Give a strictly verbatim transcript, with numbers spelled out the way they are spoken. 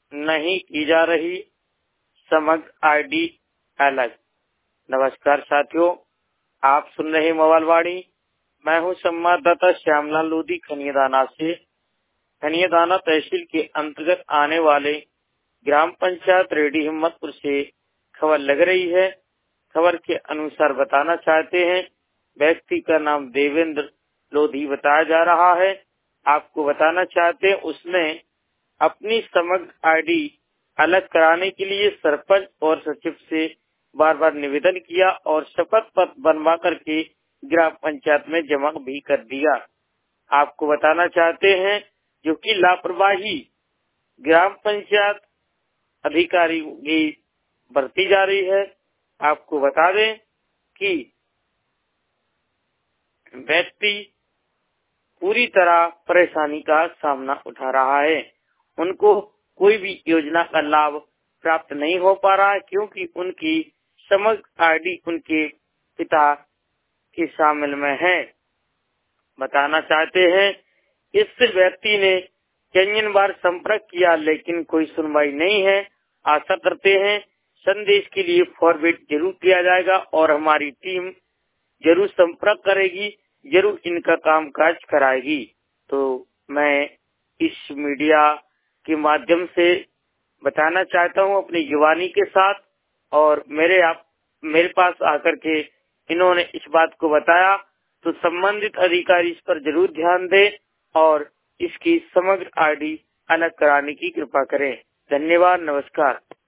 नहीं की जा रही समग्र आईडी अलग। नमस्कार साथियों, आप सुन रहे मोबाइलवाणी। मैं हूं संवाददाता श्यामलाल लोधी खनियादाना से। खनियादाना तहसील के अंतर्गत आने वाले ग्राम पंचायत रेडी हिम्मतपुर से खबर लग रही है। खबर के अनुसार बताना चाहते हैं, व्यक्ति का नाम देवेंद्र लोधी बताया जा रहा है। आपको बताना चाहते हैं, उसने अपनी समग्र आईडी अलग कराने के लिए सरपंच और सचिव से बार बार निवेदन किया और शपथ पत्र बनवा करके ग्राम पंचायत में जमा भी कर दिया। आपको बताना चाहते हैं, जो कि लापरवाही ग्राम पंचायत अधिकारी की बरती जा रही है। आपको बता दें कि व्यक्ति पूरी तरह परेशानी का सामना उठा रहा है। उनको कोई भी योजना का लाभ प्राप्त नहीं हो पा रहा है, क्योंकि उनकी समग्र आईडी उनके पिता के शामिल में है। बताना चाहते हैं, इस व्यक्ति ने कई बार संपर्क किया लेकिन कोई सुनवाई नहीं है। आशा करते हैं संदेश के लिए फॉरवर्ड जरूर किया जाएगा और हमारी टीम जरूर संपर्क करेगी, जरूर इनका काम काज कराएगी। तो मैं इस मीडिया के माध्यम से बताना चाहता हूं अपनी जुबानी के साथ, और मेरे आप मेरे पास आकर के इन्होंने इस बात को बताया, तो संबंधित अधिकारी इस पर जरूर ध्यान दें और इसकी समग्र आईडी अलग कराने की कृपा करें। धन्यवाद, नमस्कार।